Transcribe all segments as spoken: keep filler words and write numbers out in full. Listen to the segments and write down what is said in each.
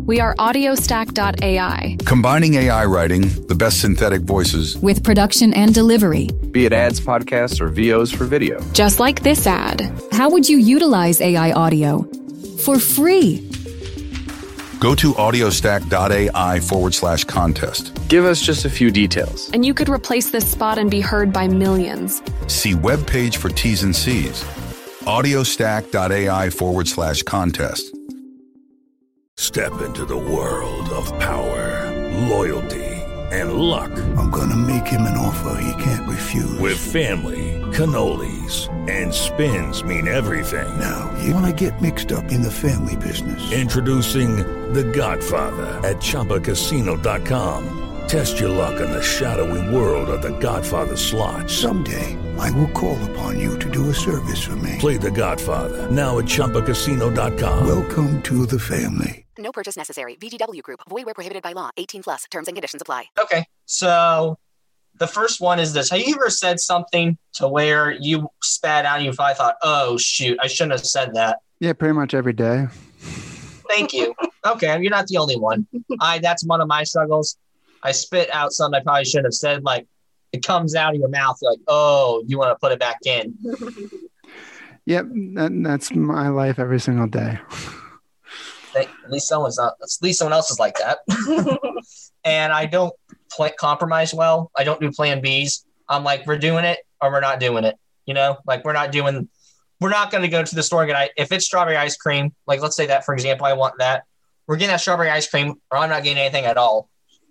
We are audiostack dot A I. Combining A I writing, the best synthetic voices, with production and delivery. Be it ads, podcasts, or V Os for video. Just like this ad. How would you utilize A I audio? For free. Go to audiostack.ai forward slash contest. Give us just a few details. And you could replace this spot and be heard by millions. See webpage for T's and C's. audiostack.ai forward slash contest. Step into the world of power, loyalty, and luck. I'm gonna make him an offer he can't refuse. With family, cannolis, and spins mean everything. Now, you wanna get mixed up in the family business. Introducing The Godfather at Chumba Casino dot com. Test your luck in the shadowy world of The Godfather slot. Someday, I will call upon you to do a service for me. Play The Godfather, now at Chumba Casino dot com. Welcome to the family. No purchase necessary. V G W Group. Void where prohibited by law. eighteen plus. Terms and conditions apply. Okay, so the first one is this. Have you ever said something to where you spat out and you probably thought, oh, shoot, I shouldn't have said that? Yeah, pretty much every day. Thank you. Okay, you're not the only one. I That's one of my struggles. I spit out something I probably shouldn't have said. Like, it comes out of your mouth. You're like, oh, you want to put it back in. Yep, that, that's my life every single day. At least someone's not. At least someone else is like that. And I don't play, compromise well. I don't do plan Bs. I'm like, we're doing it or we're not doing it. You know, like we're not doing. We're not going to go to the store and get. If it's strawberry ice cream, like let's say that for example, I want that. We're getting that strawberry ice cream, or I'm not getting anything at all.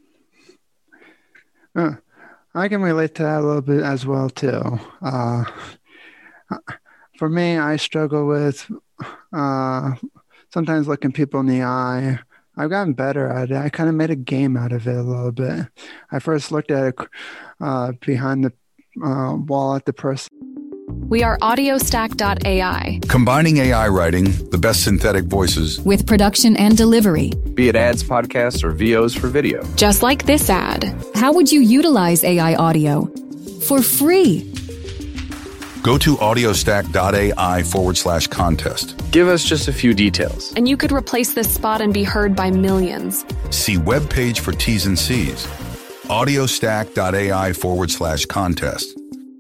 Uh, I can relate to that a little bit as well too. Uh, for me, I struggle with. Uh, Sometimes looking people in the eye. I've gotten better at it. I kind of made a game out of it a little bit. I first looked at it uh, behind the uh, wall at the person. We are audiostack dot A I. Combining A I writing, the best synthetic voices, with production and delivery. Be it ads, podcasts, or V Os for video. Just like this ad. How would you utilize A I audio? For free. Go to audiostack.ai forward slash contest. Give us just a few details. And you could replace this spot and be heard by millions. See webpage for T's and C's. audiostack.ai forward slash contest.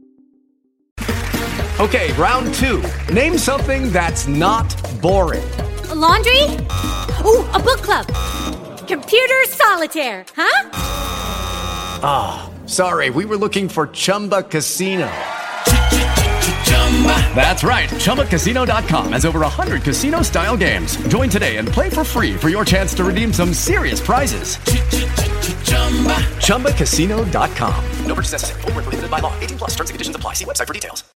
Okay, round two. Name something that's not boring. A laundry? Ooh, a book club. Computer solitaire, huh? Ah, oh, sorry, we were looking for Chumba Casino. That's right. Chumba Casino dot com has over one hundred casino-style games. Join today and play for free for your chance to redeem some serious prizes. Chumba Casino dot com. No purchase necessary. Void where prohibited by law. eighteen plus. Terms and conditions apply. See website for details.